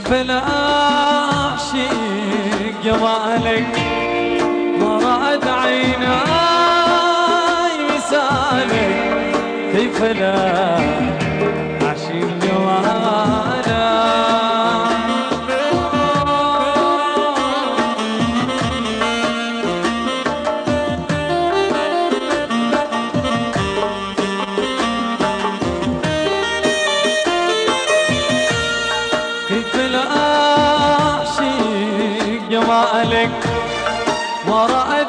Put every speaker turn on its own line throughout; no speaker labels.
كيف لا أعشق جمالك ما رأت عيناي مثالك. كيف لا أعشق جمالك. كيف لا أعشق جمالك ما رأت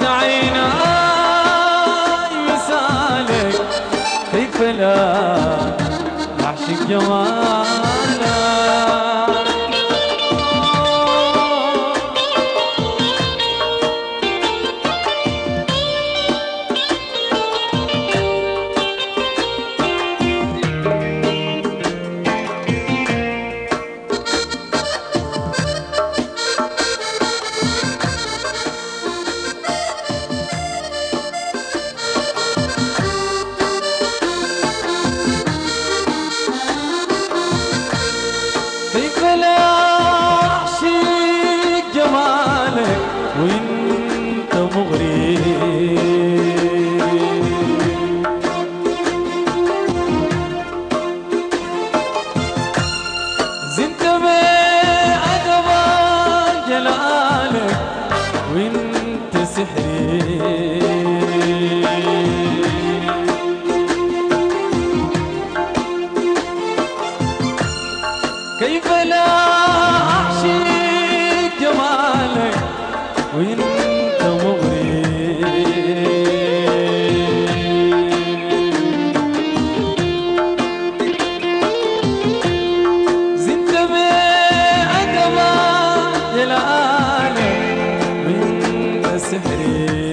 عيناي مثالك. كيف لا أعشق جمالك. كيف لا أعشق جمالك وانت مغري. زنت بأدب جلالك وانت سحري. كيف لا أعشق جمالك وانت مغري. زنت بأدب جلالك وانت سحري.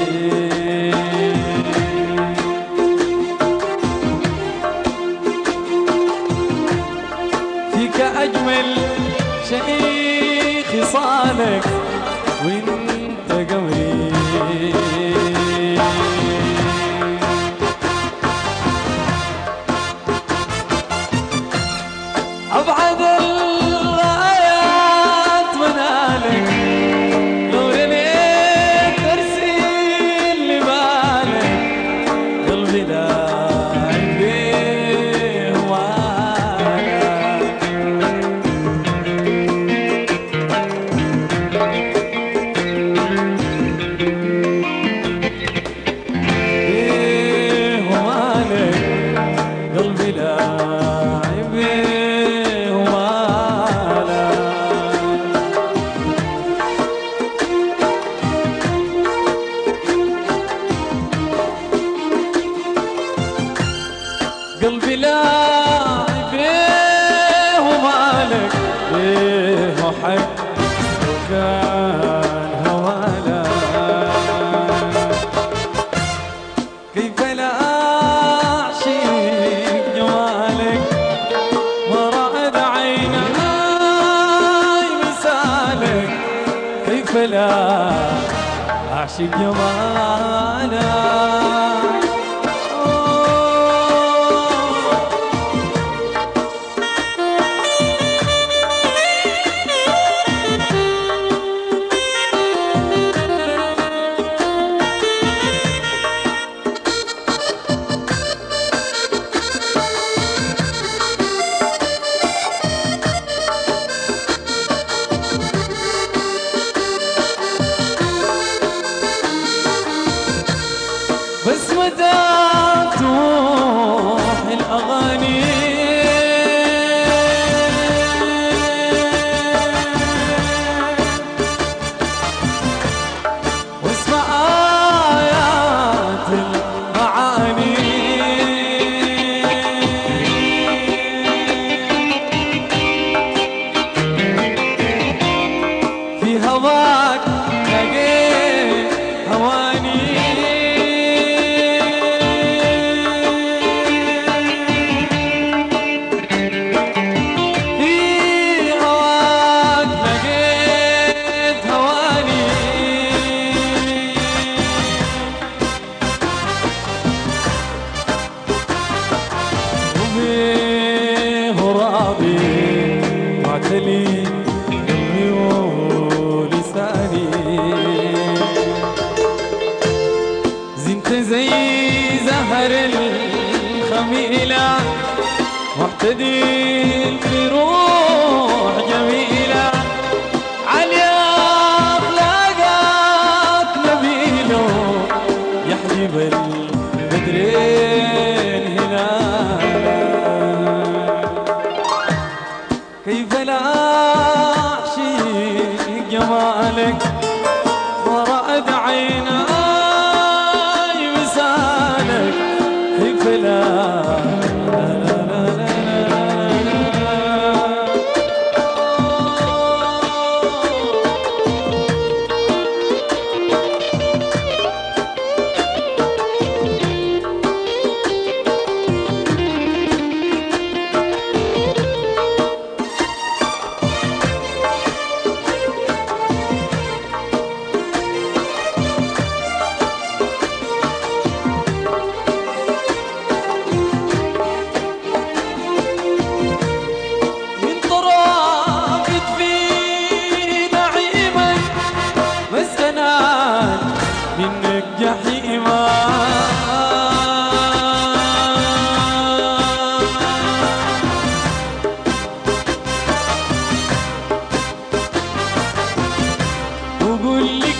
أجمل شيء خصالك وانت قمري. أبعد الغايات منالك لو رميت ترسيل لبالك. قلبي لا قلبي لاعب بيه ومالك بيه وحق وكان هوالا. كيف لا أعشق جمالك ما رأت عيناي مثالك. كيف لا أعشق جمالك. بس متى تروح الأغاني واسمع آيات المعاني. في هواك لقيت هواني. لي قلبي ولساني. زنت زي زهر الخميلة معتدل في روح جميلة، عليا أخلاقك نبيله يحجب البدرين هلالا. كيف لا أعشق جمالك ورأت عيناي مثالك، كيف لا منك جحيما. وقول لي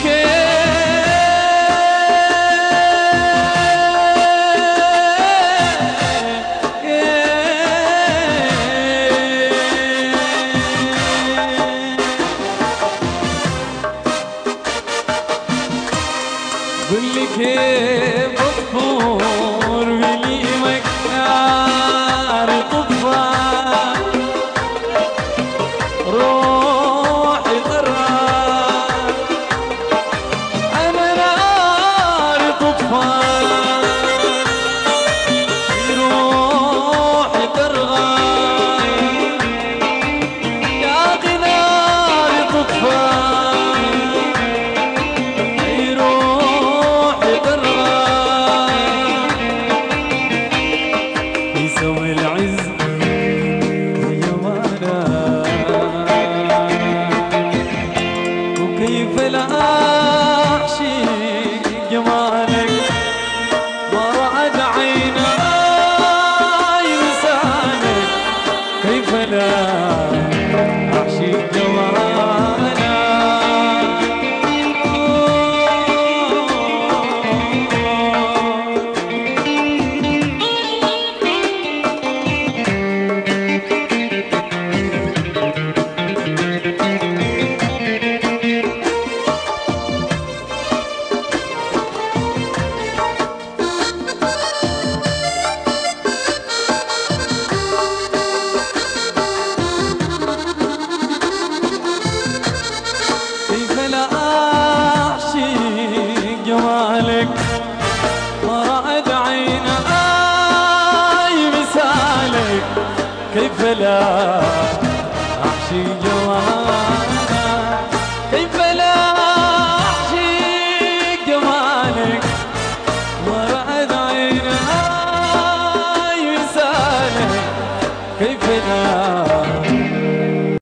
قل لي كيف اذكر بليمك نار طفى روحي طرى، انا نار طفى روحي ترغى، يا اخي نار طفى جمالك ما رأت عيناي لسانك، كيف لا أعشق جمالك. جمالك ما رأت عيناي مثالك، كيف لا أعشق جمالك، كيف لا أعشق جمالك ما رأت عيناي مثالك، كيف لا